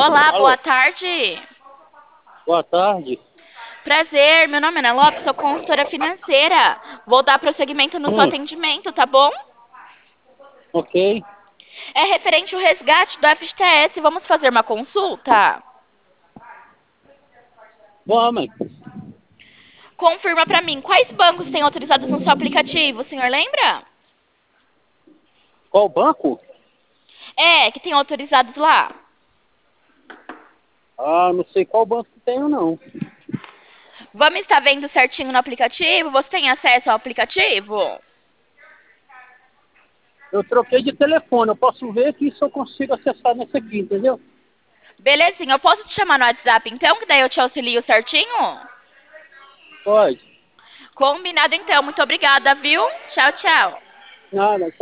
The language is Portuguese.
Olá, boa Alô, tarde. boa tarde. Prazer, meu nome é Ana Lopes, sou consultora financeira. Vou dar prosseguimento no seu Hum, atendimento, tá bom? ok. É referente ao resgate do FGTS. Vamos fazer uma consulta? Vamos. Confirma pra mim, quais bancos têm autorizados no seu aplicativo, o senhor lembra? Qual banco? É, que tem autorizados lá. Ah, não sei qual banco que tenho, não. Vamos estar vendo certinho no aplicativo? Você tem acesso ao aplicativo? Eu troquei de telefone. Eu posso ver que se eu consigo acessar nesse aqui, entendeu? Belezinha, eu posso te chamar no WhatsApp então, que daí eu te auxilio certinho? Pode. Combinado então, muito obrigada, viu? Tchau, tchau. Nada.